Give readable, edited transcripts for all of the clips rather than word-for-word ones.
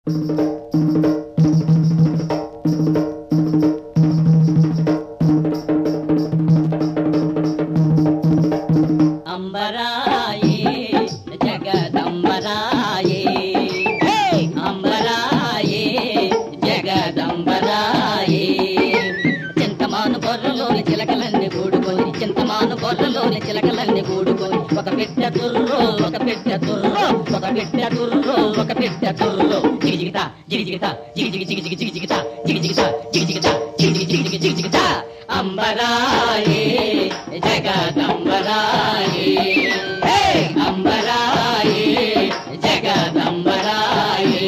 అంబరాయే జగదంబరాయే అంబరాయే జగదంబరాయే చింతమాను బొర్రలోని చిలకలన్నీ కూడుకొని చింతమాను బొర్రలోని చిలకలన్నీ కూడుకొని ఒక పెట్టె తుర్రో ఒక పెట్టె తుర్రో ఒక పెట్టె తుర్రో ఒక పెట్టె తుర్రో జిగిజిగితా జిగిజిగితా జిగిజిగి జిగిజిగి జిగిజిగితా జిగిజిగితా జిగిజిగితా జిగిజిగి జిగిజిగి జిగిజిగితా అంబరాయే జగదంబరాయే అంబరాయే జగదంబరాయే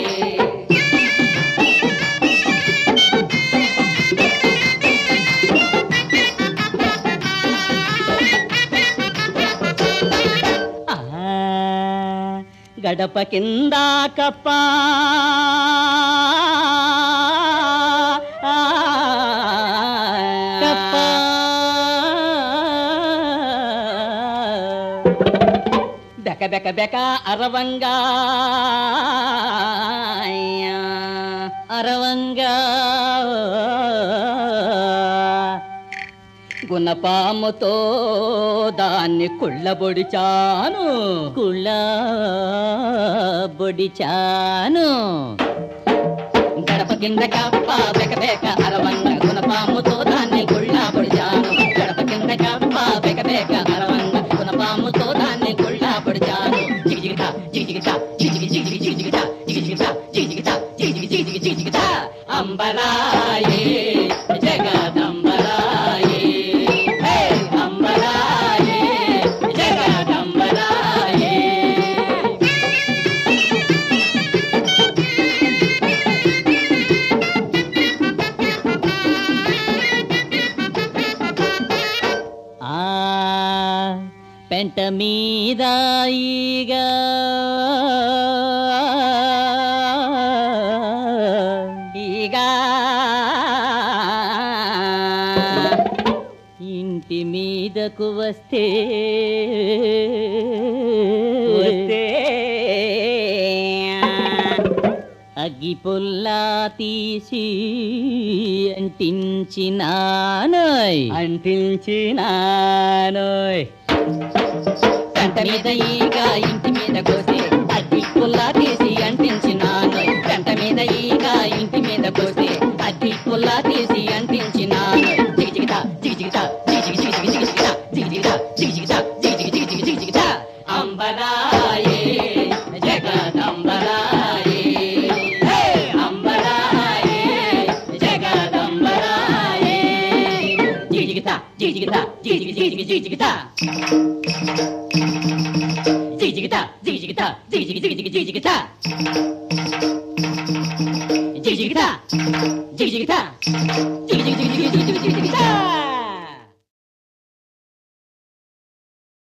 గడప కింద కప్ప కప్ప బెక బెక బెక అరవంగా అరవంగా గుణపాముతో దాన్ని కుళ్ళబొడిచాను కుళ్ళబొడిచాను గడప కింద కప్ప బెక బెక అరవంగ గుణపాముతో దాన్ని కుళ్ళబొడిచాను గడప కింద కప్ప బెక బెక అరవంగ గుణపాముతో దాన్ని కుళ్ళబొడిచాను జిగిజిగితా జిగిజిగితా జిగిజిగి జిగిజిగి జిగిజిగితా జిగిజిగితా జిగిజిగితా జిగిజిగి జిగిజిగి జిగిజిగితా అంబరాయే జగదంబరాయే అంబరాయే జగదంబరాయే పెంట మీద ఈగా ఈగా ఇంటి మీదకు వస్తే అగ్గి పుల్లా తీసి అంటించినానోయ్ పెంట మీద ఈగ ఇంటి మీద కోసి అగ్గి పుల్లా తీసి అంటించినానోయ్ పెంట మీద ఈగ ఇంటి మీద కోసి అగ్గి పుల్లా తీసి అంటించినానోయ్ జిగిజిగితా జిగిజిగితా జిగిజిగి జిగిజిగి జిగిజిగితా జిగిజిగితా జిగిజిగితా జిగిజిగి జిగిజిగి జిగిజిగితా అంబరాయే జగదంబరాయే అంబరాయే జగదంబరాయే జిగిజిగితా జిగిజిగితా జిగిజిగి జిగిజిగి జిగిజిగితా జిగిజిగితా జిగిజిగితా జిగిజిగి జిగిజిగి జిగిజిగితా జిగిజిగితా జిగిజిగితా జిగిజిగి జిగిజిగి జిగిజిగి జిగిజిగితా